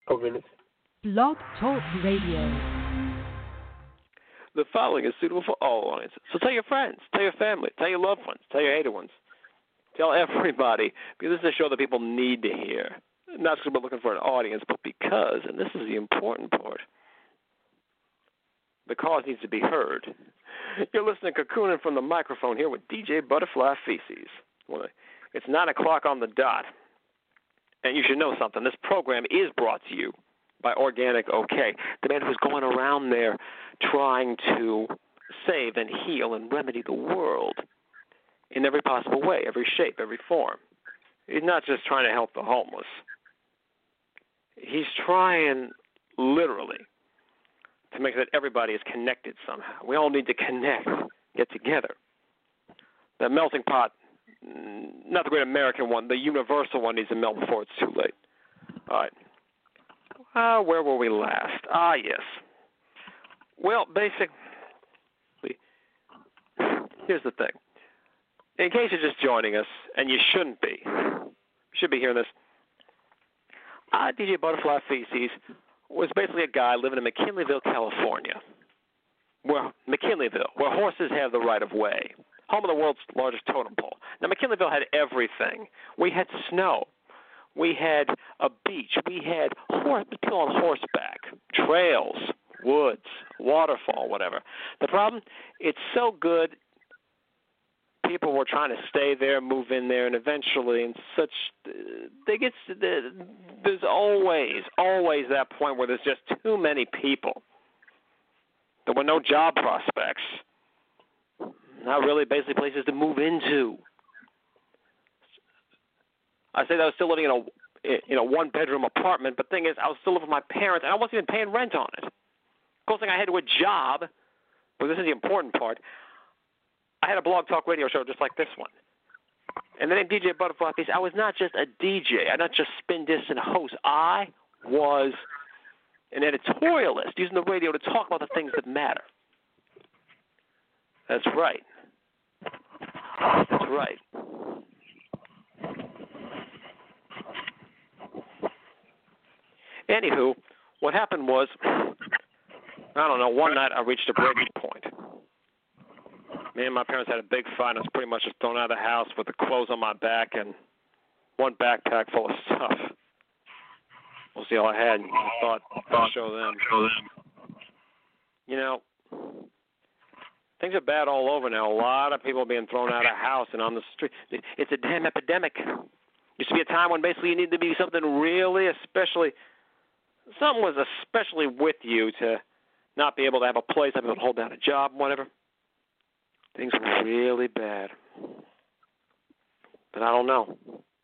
minutes. Blog Talk Radio. The following is suitable for all audiences. So tell your friends, tell your family, tell your loved ones, tell your hated ones. Tell everybody, because this is a show that people need to hear. Not because we're looking for an audience, but because, and this is the important part, the cause needs to be heard. You're listening to Cocooning from the microphone here with DJ Butterfly Feces. Well, it's 9 o'clock on the dot. And you should know something. This program is brought to you by Organic OK, the man who's going around there trying to save and heal and remedy the world in every possible way, every shape, every form. He's not just trying to help the homeless. He's trying, literally, to make sure that everybody is connected somehow. We all need to connect, get together. That melting pot, not the great American one, the universal one needs to melt before it's too late. All right. Where were we last? Yes. Well, basically, here's the thing. In case you're just joining us, and you shouldn't be, you should be hearing this. DJ Butterfly Feces was basically a guy living in McKinleyville, California, where horses have the right of way, home of the world's largest totem pole. Now, McKinleyville had everything. We had snow. We had a beach. We had people on horseback, trails, woods, waterfall, whatever. The problem, it's so good, people were trying to stay there, move in there, and eventually, there's always that point where there's just too many people. There were no job prospects. Not really basically places to move into. I said I was still living in a one-bedroom apartment, but the thing is, I was still living with my parents, and I wasn't even paying rent on it. Closest thing I had to a job, but this is the important part, I had a blog talk radio show just like this one. And then DJ Butterfly Feces, I was not just a DJ, I not just spin discs and host. I was an editorialist using the radio to talk about the things that matter. That's right. That's right. Anywho, what happened was, I don't know, one night I reached a breaking point. Me and my parents had a big fight. I was pretty much just thrown out of the house with the clothes on my back and one backpack full of stuff. We'll see all I had. I thought I'd show them. You know, things are bad all over now. A lot of people are being thrown out of the house and on the street. It's a damn epidemic. Used to be a time when basically you needed to be something really something was especially with you to not be able to have a place, not be able to hold down a job, whatever. Things were really bad. But I don't know.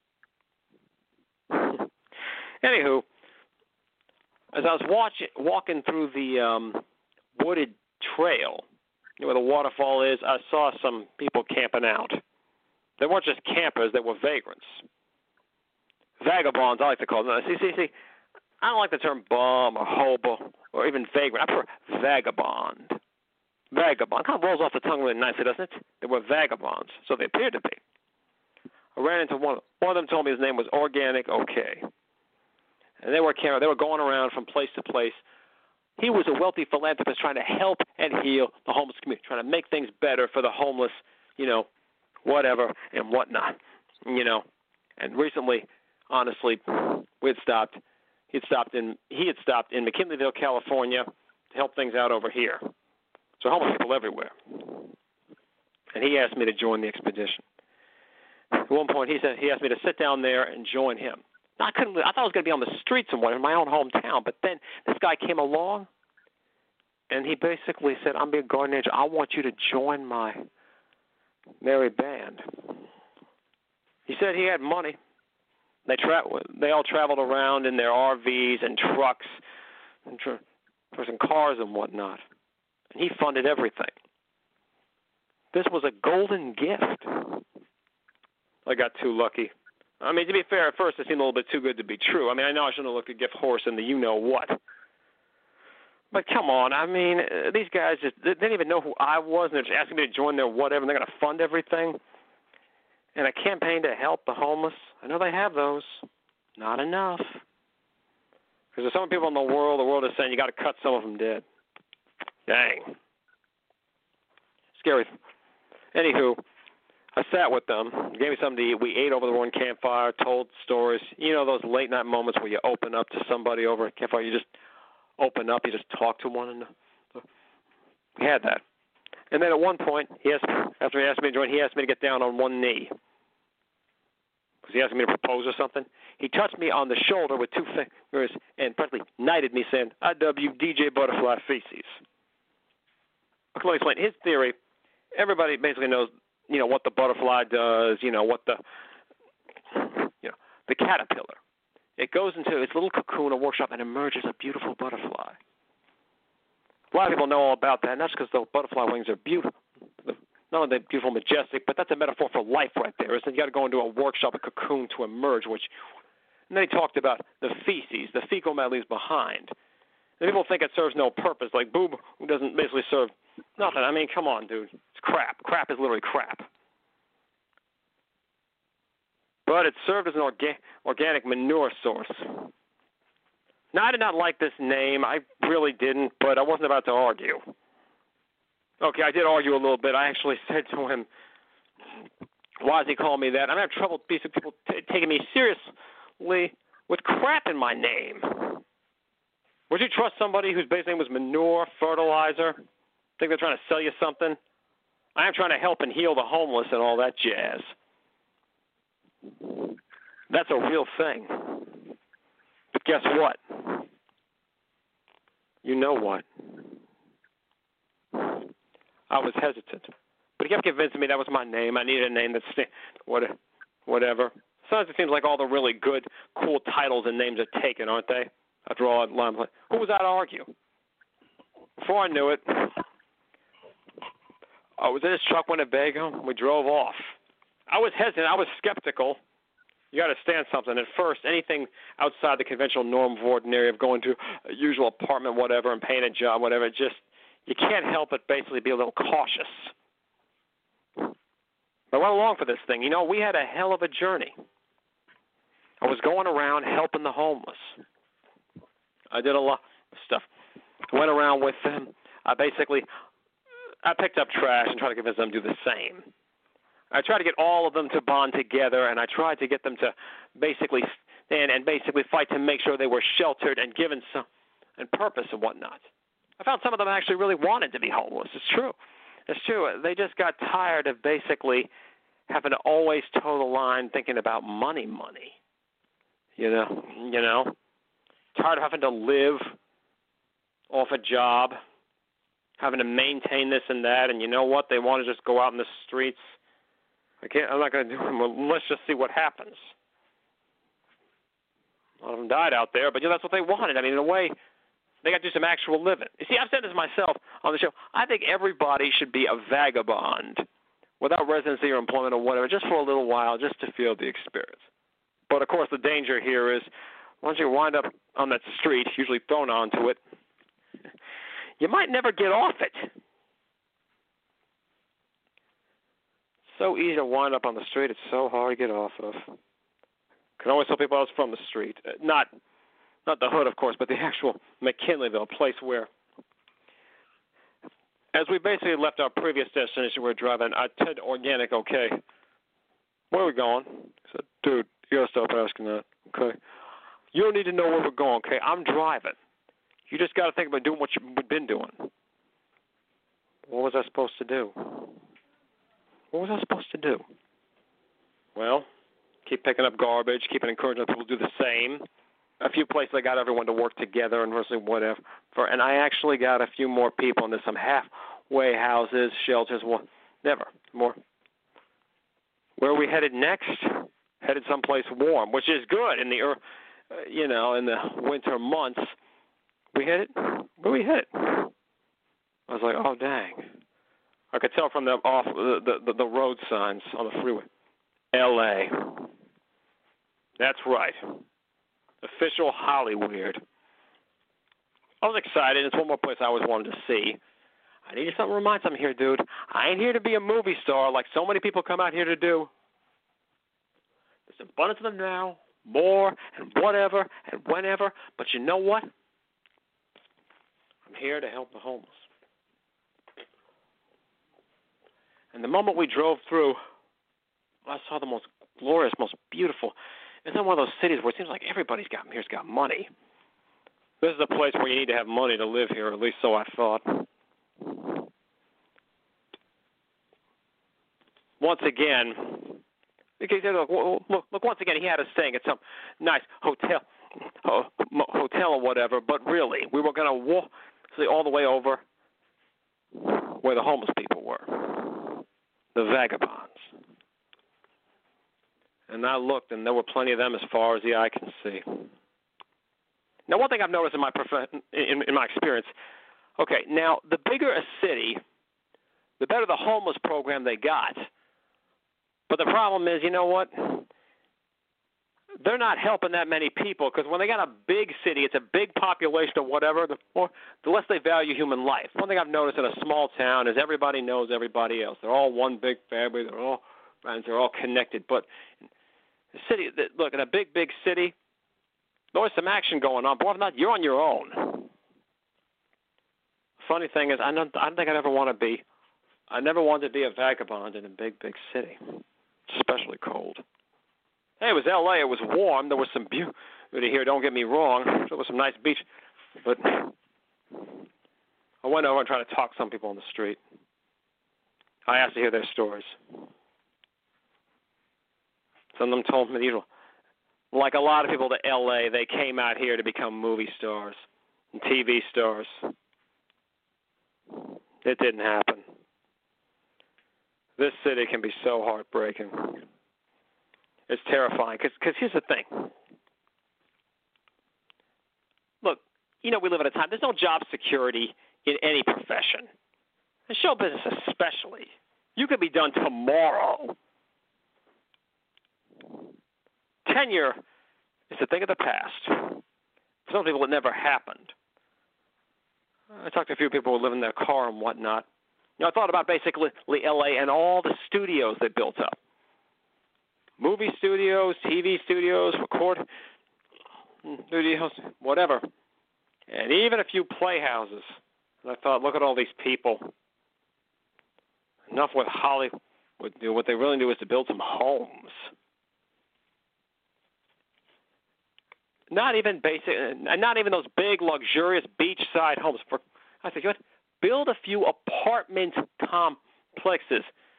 Anywho, as I was walking through the wooded trail, where the waterfall is, I saw some people camping out. They weren't just campers, they were vagrants. Vagabonds, I like to call them. See, I don't like the term bum or hobo or even vagrant. I prefer vagabond. Vagabond. Kind of rolls off the tongue really nicely, doesn't it? They were vagabonds, so they appeared to be. I ran into one of them told me his name was Organic OK. And they were going around from place to place. He was a wealthy philanthropist trying to help and heal the homeless community, trying to make things better for the homeless, whatever and whatnot, And recently, honestly, he had stopped in McKinleyville, California, to help things out over here. So homeless people everywhere. And he asked me to join the expedition. At one point, he asked me to sit down there and join him. Now, I thought I was going to be on the streets somewhere in my own hometown, but then this guy came along, and he basically said, "I'm being garden angel. I want you to join my merry band." He said he had money. They all traveled around in their RVs and trucks and cars and whatnot. And he funded everything. This was a golden gift. I got too lucky. I mean, to be fair, at first it seemed a little bit too good to be true. I mean, I know I shouldn't have looked at gift horse and the you-know-what. But come on, I mean, these guys they didn't even know who I was, and they're just asking me to join their whatever, and they're going to fund everything. And a campaign to help the homeless. I know they have those. Not enough. Because there's some people in the world is saying you got to cut some of them dead. Dang. Scary. Anywho, I sat with them, gave me something to eat. We ate over the one campfire, told stories. You know those late night moments where you open up to somebody over a campfire, you just open up, you just talk to one another. We had that. And then at one point, after he asked me to join, he asked me to get down on one knee. Because he asked me to propose or something. He touched me on the shoulder with two fingers and practically knighted me, saying, I W DJ Butterfly Feces. Okay, let me explain. His theory, everybody basically knows, what the butterfly does, what the caterpillar. It goes into its little cocoon or workshop and emerges a beautiful butterfly. A lot of people know all about that, and that's because the butterfly wings are beautiful. Not only beautiful, majestic, but that's a metaphor for life right there. Isn't it? You got to go into a workshop, a cocoon to emerge. And then he talked about the feces, the fecal matter leaves behind. And people think it serves no purpose, like boob doesn't basically serve nothing. I mean, come on, dude. It's crap. Crap is literally crap. But it served as an organic manure source. Now, I did not like this name. I really didn't, but I wasn't about to argue. Okay, I did argue a little bit. I actually said to him, why does he call me that? I'm having trouble people taking me seriously with crap in my name. Would you trust somebody whose base name was manure, fertilizer? Think they're trying to sell you something? I am trying to help and heal the homeless and all that jazz. That's a real thing. But guess what? You know what? I was hesitant. But he kept convincing me that was my name. I needed a name that's whatever. Sometimes it seems like all the really good, cool titles and names are taken, aren't they? After all, who was I to argue? Before I knew it, I was in his truck, Winnebago. We drove off. I was hesitant. I was skeptical. You got to stand something. At first, anything outside the conventional norm of ordinary of going to a usual apartment, whatever, and paying a job, whatever, you can't help but basically be a little cautious. But I went along for this thing. We had a hell of a journey. I was going around helping the homeless. I did a lot of stuff. I went around with them. I picked up trash and tried to convince them to do the same. I tried to get all of them to bond together, and I tried to get them to basically stand and basically fight to make sure they were sheltered and given some and purpose and whatnot. I found some of them actually really wanted to be homeless. It's true. It's true. They just got tired of basically having to always toe the line thinking about money. You know? Tired of having to live off a job, having to maintain this and that, and you know what? They want to just go out in the streets. I'm not going to do them. Well, let's just see what happens. A lot of them died out there, but that's what they wanted. I mean, in a way, they got to do some actual living. You see, I've said this myself on the show. I think everybody should be a vagabond without residency or employment or whatever, just for a little while, just to feel the experience. But, of course, the danger here is once you wind up on that street, usually thrown onto it, you might never get off it. So easy to wind up on the street. It's so hard to get off of. Can always tell people I was from the street. Not the hood, of course, but the actual McKinleyville, place where, as we basically left our previous destination, we were driving. I said, organic, okay. Where are we going? I said, dude, you got to stop asking that, okay? You don't need to know where we're going, okay? I'm driving. You just got to think about doing what you've been doing. What was I supposed to do? What was I supposed to do? Well, keep picking up garbage, keep encouraging people to do the same. A few places I got everyone to work together and whatever. And I actually got a few more people into some halfway houses, shelters, whatever. More. Where are we headed next? Headed someplace warm, which is good in the in the winter months. Where we headed? I was like, oh dang. I could tell from the road signs on the freeway. L.A. That's right. Official Hollywood. I was excited. It's one more place I always wanted to see. I needed something to remind something here, dude. I ain't here to be a movie star like so many people come out here to do. There's abundance of them now. more and whatever and whenever. But you know what? I'm here to help the homeless. And the moment we drove through, I saw the most glorious, most beautiful. It's in one of those cities where it seems like everybody's got money. This is a place where you need to have money to live here, at least so I thought. Once again, look, once again, he had us staying at some nice hotel or whatever, but really, we were going to walk all the way over where the homeless people were, the vagabonds. And I looked, and there were plenty of them as far as the eye can see. Now, one thing I've noticed in my experience, okay, now the bigger a city, the better the homeless program they got. But the problem is, you know what? They're not helping that many people because when they got a big city, it's a big population or whatever, the less they value human life. One thing I've noticed in a small town is everybody knows everybody else. They're all one big family. They're all friends. They're all connected. But the city, look, in a big city, there's always some action going on. But if not, you're on your own. Funny thing is, I don't think I'd ever want to be. I never wanted to be a vagabond in a big city, especially cold. Hey, it was L.A. It was warm. There was some beauty here. Don't get me wrong. There was some nice beach. But I went over and tried to talk to some people on the street. I asked to hear their stories. Some of them told me, like a lot of people to L.A., they came out here to become movie stars and TV stars. It didn't happen. This city can be so heartbreaking. It's terrifying because here's the thing. Look, we live at a time, there's no job security in any profession. In show business especially. You could be done tomorrow. Tenure is a thing of the past. For some people, it never happened. I talked to a few people who live in their car and whatnot. I thought about basically L.A. and all the studios they built up. Movie studios, TV studios, recording studios, whatever. And even a few playhouses. And I thought, look at all these people. Enough with Hollywood do. What they really do is to build some homes. Not even those big, luxurious beachside homes. I said, build a few apartment complexes.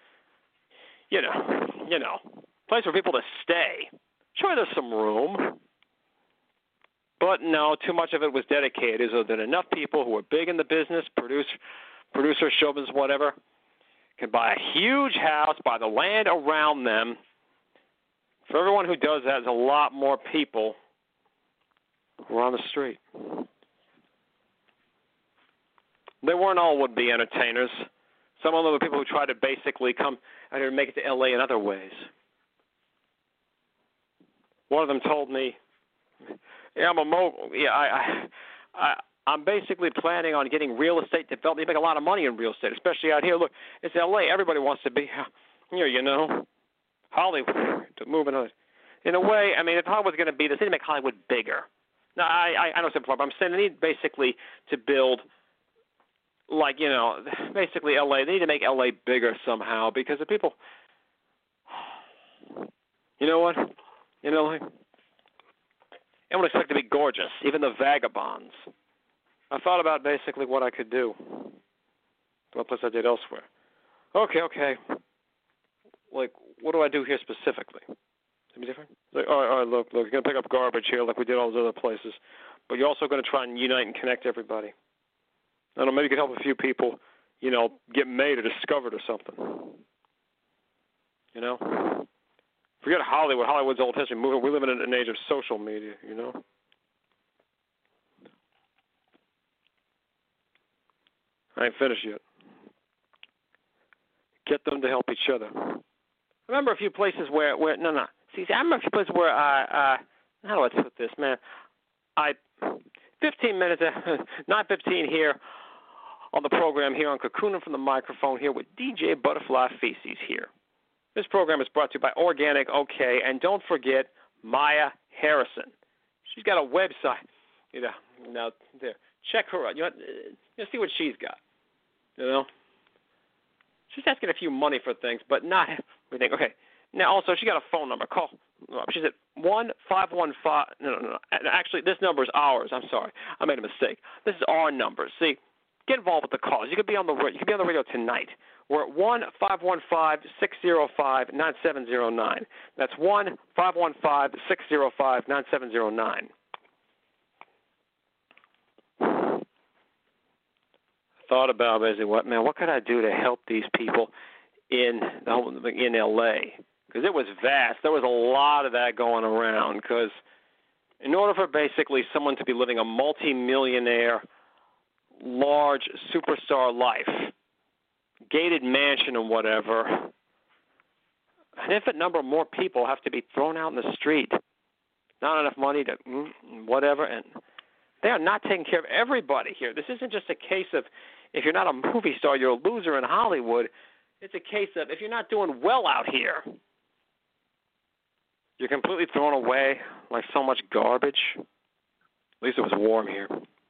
Place for people to stay. Sure, there's some room. But no, too much of it was dedicated so that enough people who are big in the business, producers, show business, whatever, can buy a huge house, buy the land around them. For everyone who does that, there's a lot more people who are on the street. They weren't all would-be entertainers. Some of them were people who tried to basically come out here and make it to L.A. in other ways. One of them told me, I'm basically planning on getting real estate development. You make a lot of money in real estate, especially out here. Look, it's L.A. Everybody wants to be here, Hollywood, to move in a way. I mean, if Hollywood's going to be this, they need to make Hollywood bigger. Now, I know some problem, but I'm saying they need basically to build, basically L.A. They need to make L.A. bigger somehow because the people, you know what? Everyone expects to be gorgeous, even the vagabonds. I thought about basically what I could do. What place I did elsewhere. Okay. Like, what do I do here specifically? Something different? Like, all right, look, you're going to pick up garbage here like we did all those other places, but you're also going to try and unite and connect everybody. I don't know, maybe you could help a few people, get made or discovered or something. Forget Hollywood. Hollywood's old history. We live in an age of social media, I ain't finished yet. Get them to help each other. I remember a few places where See, I remember a few places where how do I put this, man? 15 minutes, 9:15 here on the program here on Cocooning from the Microphone here with DJ Butterfly Feces here. This program is brought to you by Organic OK, and don't forget Maya Harrison. She's got a website. Now there, check her out. See what she's got. She's asking a few money for things, but not everything. Okay. Now also she got a phone number. Call. She's at 1-515. No. Actually, this number is ours. I'm sorry, I made a mistake. This is our number. See, get involved with the calls. You could be on the radio tonight. We're at 1-515-605-9709. That's 1-515-605-9709. Thought about basically what could I do to help these people in L.A. Because it was vast. There was a lot of that going around. Because in order for basically someone to be living a multi-millionaire, large superstar life, gated mansion and whatever, an infinite number of more people have to be thrown out in the street. Not enough money to whatever, and they are not taking care of everybody here. This isn't just a case of if you're not a movie star, you're a loser in Hollywood. It's a case of if you're not doing well out here, you're completely thrown away like so much garbage. At least it was warm here.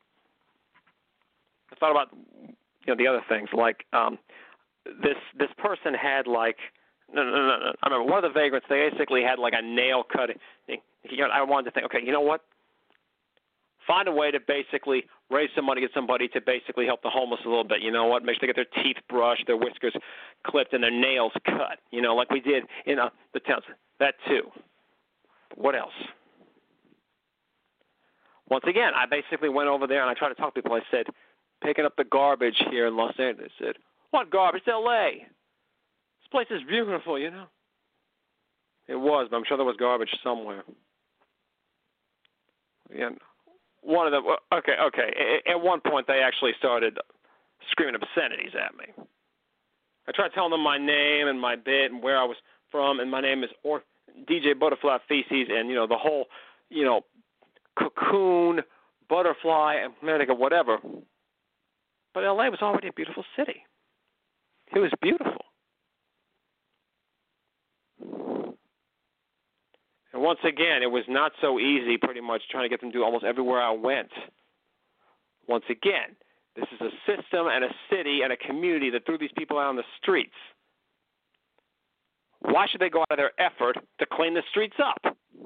I thought about the other things like this person had like no. I remember one of the vagrants. They basically had like a nail cutting. I wanted to think, okay, you know what? Find a way to basically raise some money, get somebody to basically help the homeless a little bit. You know what? Make sure they get their teeth brushed, their whiskers clipped, and their nails cut. Like we did in the towns. That too. But what else? Once again, I basically went over there and I tried to talk to people. I said, picking up the garbage here in Los Angeles. They said, what garbage? It's L.A. This place is beautiful, It was, but I'm sure there was garbage somewhere. Yeah. One of them, okay. At one point, they actually started screaming obscenities at me. I tried telling them my name and my bit and where I was from, and my name is DJ Butterfly Feces, and the whole, cocoon, butterfly, America, whatever. But L.A. was already a beautiful city. It was beautiful. And once again, it was not so easy pretty much trying to get them to almost everywhere I went. Once again, this is a system and a city and a community that threw these people out on the streets. Why should they go out of their effort to clean the streets up?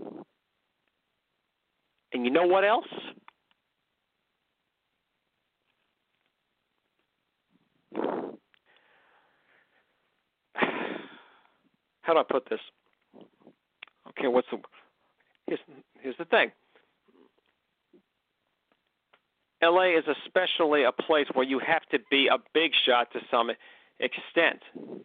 And you know what else? How do I put this? Okay, here's the thing. L.A. is especially a place where you have to be a big shot to some extent.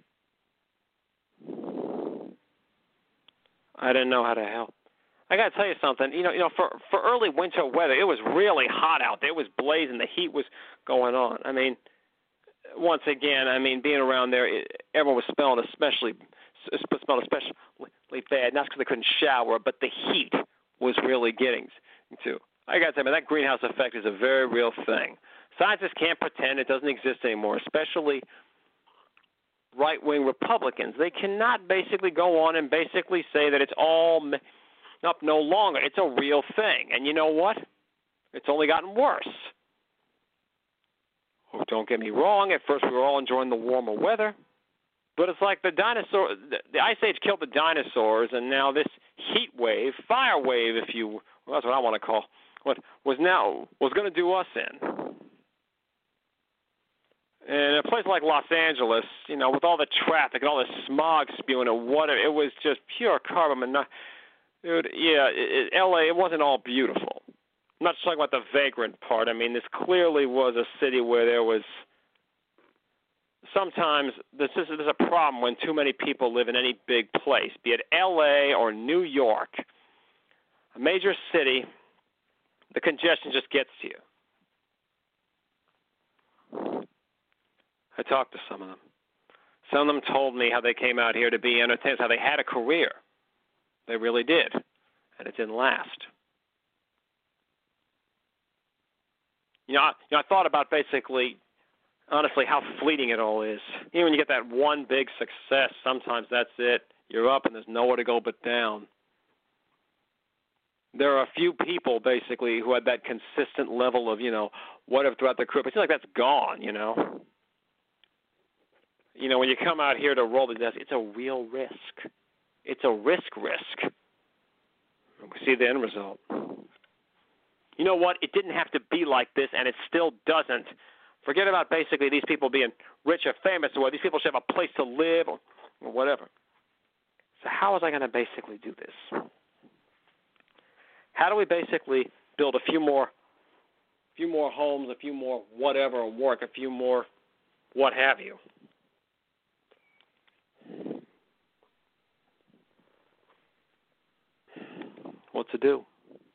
I didn't know how to help. I got to tell you something. For early winter weather, it was really hot out there. It was blazing. The heat was going on. I mean, once again, being around there, everyone was smelling especially bad. Not because they couldn't shower, but the heat was really getting to. I got to tell you, that greenhouse effect is a very real thing. Scientists can't pretend it doesn't exist anymore, especially right-wing Republicans. They cannot basically go on and basically say that it's all up no longer. It's a real thing. And you know what? It's only gotten worse. Oh, don't get me wrong. At first, we were all enjoying the warmer weather. But it's like the Ice Age killed the dinosaurs, and now this heat wave, fire wave, that's what I want to call, what was going to do us in. And a place like Los Angeles, with all the traffic and all the smog spewing and water, it was just pure carbon monoxide. Dude, yeah, L.A., it wasn't all beautiful. I'm not just talking about the vagrant part. This clearly was a city where there was. Sometimes there's a problem when too many people live in any big place, be it L.A. or New York, a major city. The congestion just gets to you. I talked to some of them. Some of them told me how they came out here to be entertainers, how they had a career. They really did, and it didn't last. I thought about basically, honestly, how fleeting it all is. Even when you get that one big success, sometimes that's it. You're up and there's nowhere to go but down. there are a few people basically who had that consistent level of, whatever throughout the crew. But it seems like that's gone, when you come out here to roll the dice, it's a real risk. It's a risk. We see the end result. You know what? It didn't have to be like this, and it still doesn't. Forget about basically these people being rich or famous, or these people should have a place to live or whatever. So how was I going to basically do this? How do we basically build a few more homes, a few more whatever, work, a few more what have you? What to do?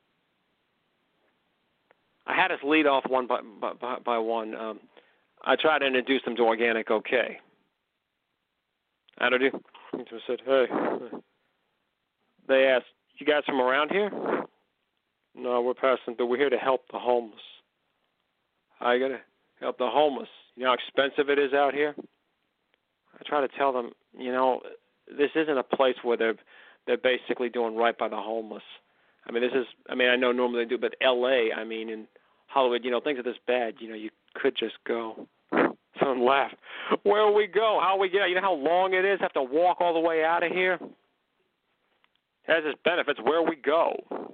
I had us lead off one by one. I tried to introduce them to Organic OK. How'd I do? I said, hey. They asked, you guys from around here? No, we're passing through. We're here to help the homeless. How you going to help the homeless? You know how expensive it is out here? I try to tell them, this isn't a place where they're basically doing right by the homeless. I know normally they do, but L.A., in Hollywood, things are this bad, you could just go. Someone laughed. Where will we go? How we get out? You know how long it is? Have to walk all the way out of here? It has its benefits. Where we go?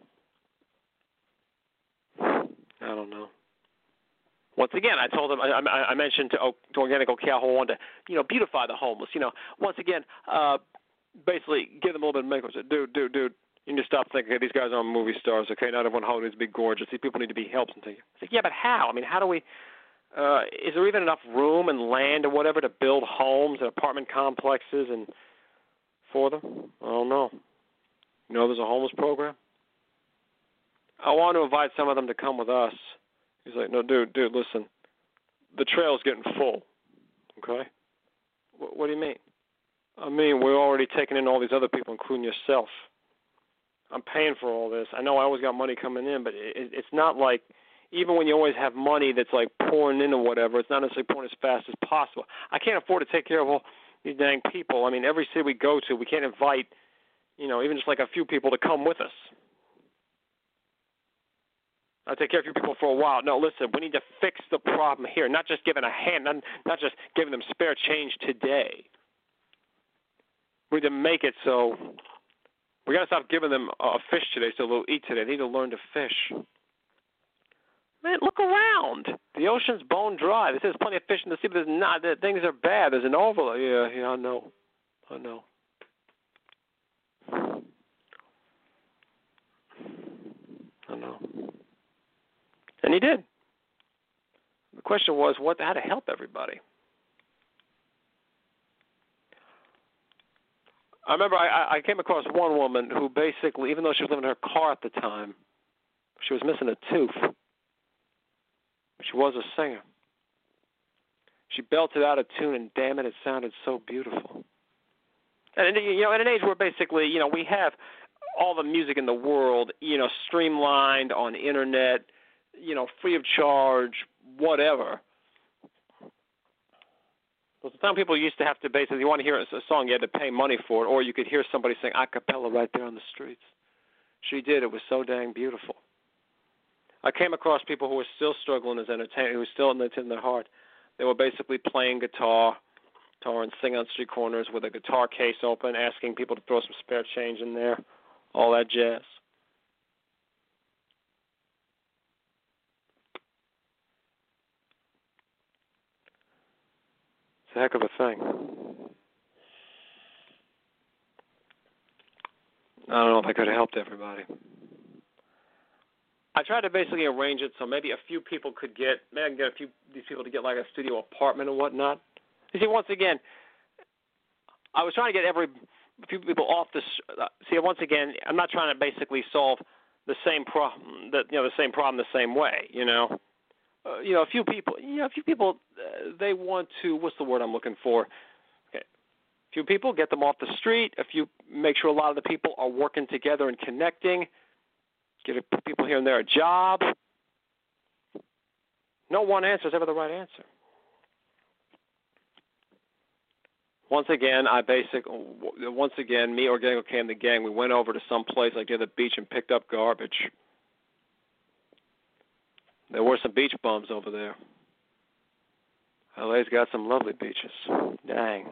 I don't know. Once again, I told them, I mentioned to Organic OK how I wanted to, beautify the homeless. Once again, basically give them a little bit of makeup. Dude, you need to stop thinking, okay, these guys aren't movie stars, okay? Not everyone needs to be gorgeous. These people need to be helped. I said, yeah, but how? How do we, is there even enough room and land or whatever to build homes and apartment complexes and for them? I don't know. There's a homeless program? I want to invite some of them to come with us. He's like, no, dude, listen. The trail's getting full, okay? What do you mean? We're already taking in all these other people, including yourself. I'm paying for all this. I know I always got money coming in, but it's not like, even when you always have money that's like pouring in or whatever, it's not necessarily pouring as fast as possible. I can't afford to take care of all these dang people. Every city we go to, we can't invite, even just like a few people to come with us. I'll take care of you people for a while. No, listen, we need to fix the problem here, not just giving a hand, not just giving them spare change today. We need to make it so we got to stop giving them a fish today so they'll eat today. They need to learn to fish. Man, look around. The ocean's bone dry. There's plenty of fish in the sea, but there's not. Things are bad. There's an overload. Yeah, I know. And he did. The question was how to help everybody. I remember I came across one woman who basically, even though she was living in her car at the time, she was missing a tooth. She was a singer. She belted out a tune, and damn it sounded so beautiful. And at an age where basically, we have all the music in the world, streamlined on the internet, free of charge, whatever. Well, some people used to have to basically, you want to hear a song, you had to pay money for it, or you could hear somebody sing a cappella right there on the streets. She did. It was so dang beautiful. I came across people who were still struggling as entertainers, who were still in their heart. They were basically playing guitar and singing on street corners with a guitar case open, asking people to throw some spare change in there, all that jazz. It's a heck of a thing. I don't know if I could have helped everybody. I tried to basically arrange it so maybe a few people could get, maybe I can get these people to get like a studio apartment and whatnot. You see, once again, I was trying to get a few people off the. See, once again, I'm not trying to basically solve the same problem, the same way. A few people, they want to. What's the word I'm looking for? Okay, a few people, get them off the street. Make sure a lot of the people are working together and connecting. Give people here and there a job. No one answer is ever the right answer. Once again, me, Organic OK, and the gang, we went over to some place like near the beach and picked up garbage. There were some beach bums over there. LA's got some lovely beaches. Dang.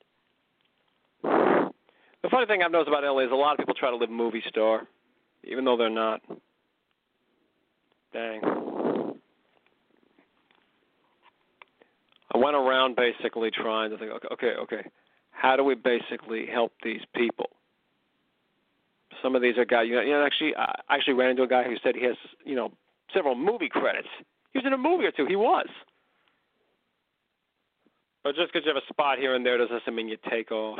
The funny thing I've noticed about LA is a lot of people try to live movie star, even though they're not. Dang. I went around basically trying to think, okay, how do we basically help these people? Some of these are guys, I actually ran into a guy who said he has, several movie credits. He was in a movie or two. He was. But just because you have a spot here and there doesn't mean you take off.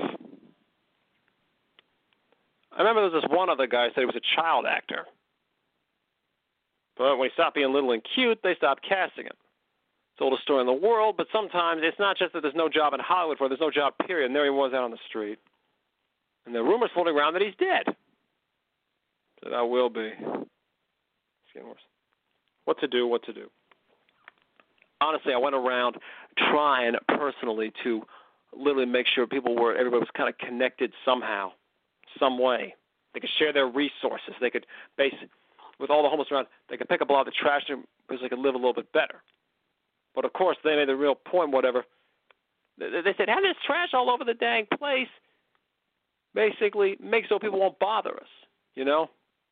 I remember there was this one other guy who said he was a child actor. But when he stopped being little and cute, they stopped casting him. It's the oldest story in the world, but sometimes it's not just that there's no job in Hollywood for him, there's no job, period. And there he was out on the street. And there are rumors floating around that he's dead. So I will be. It's getting worse. What to do? Honestly, I went around trying personally to literally make sure everybody was kind of connected somehow, some way. They could share their resources. They could with all the homeless around, they could pick up a lot of the trash because they could live a little bit better. But, of course, they made the real point, whatever. They said, have this trash all over the dang place basically make so people won't bother us,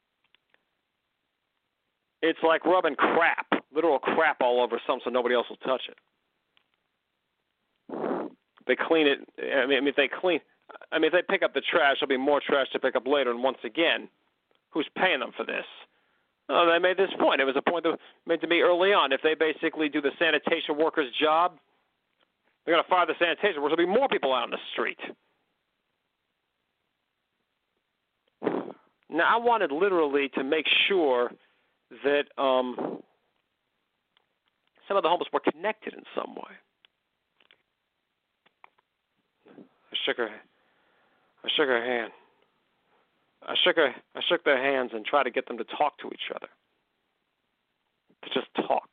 It's like rubbing literal crap all over something so nobody else will touch it. They clean it. If they pick up the trash, there'll be more trash to pick up later. And once again, who's paying them for this? Oh, they made this point. It was a point that was made to me early on. If they basically do the sanitation worker's job, they're going to fire the sanitation workers. There'll be more people out on the street. Now, I wanted literally to make sure that some of the homeless were connected in some way. I shook her hand. I shook their hands and tried to get them to talk to each other. To just talk.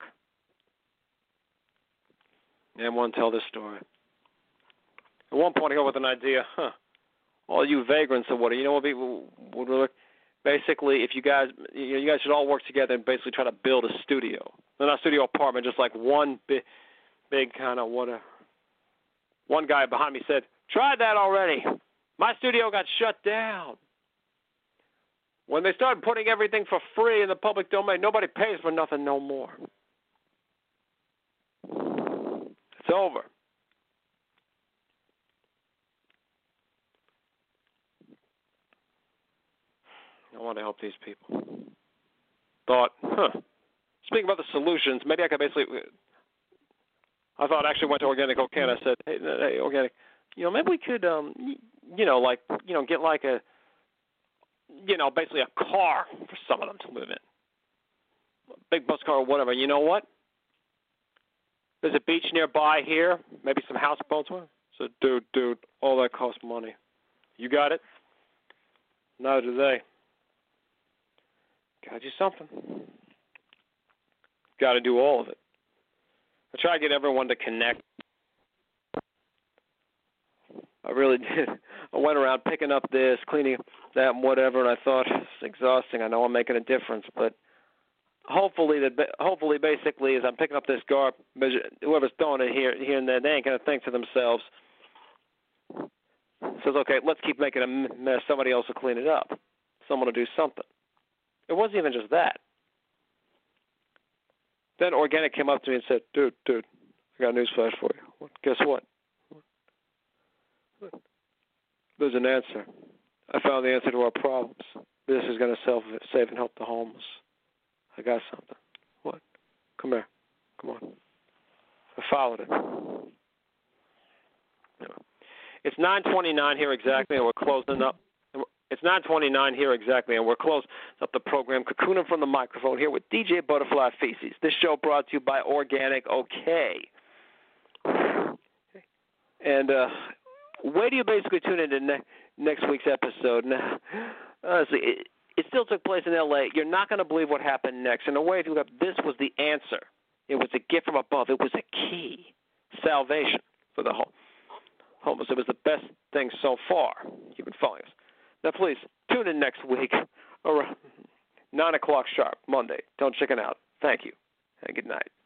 And one tell this story. At one point, I go with an idea. All you vagrants or what? Would look. Basically, if you guys should all work together and basically try to build a studio. Not a studio apartment, just like one big kind of whatever. One guy behind me said, "Tried that already. My studio got shut down. When they started putting everything for free in the public domain, nobody pays for nothing no more. It's over." I want to help these people. Thought, speaking about the solutions, maybe I could basically, I thought I actually went to Organic OK and I said, hey, Organic, maybe we could, get like a, basically a car for some of them to live in. A big bus car or whatever. You know what? There's a beach nearby here, maybe some houseboats. I said, dude, all that costs money. You got it? Neither do they. Got to do something. Got to do all of it. I try to get everyone to connect. I really did. I went around picking up this, cleaning that, and whatever, and I thought, it's exhausting. I know I'm making a difference, but hopefully, basically, as I'm picking up this garbage, whoever's throwing it here and there, they ain't going to think to themselves, says, okay, let's keep making a mess. Somebody else will clean it up. Someone will do something. It wasn't even just that. Then Organic came up to me and said, dude, I got a news flash for you. Guess what? There's an answer. I found the answer to our problems. This is going to save and help the homeless. I got something. What? Come here. Come on. I followed it. It's 9:29 here exactly, and we're closing up. It's 9:29 here exactly, and we're closing up the program. Cocooning from the microphone here with DJ Butterfly Feces. This show brought to you by Organic OK. And where do you basically tune into next week's episode? Now, honestly, it still took place in L.A. You're not going to believe what happened next. In a way, if you look up, this was the answer. It was a gift from above. It was a key. Salvation for the Homeless. It was the best thing so far. You've been following us. Now, please, tune in next week around 9 o'clock sharp, Monday. Don't chicken out. Thank you, and good night.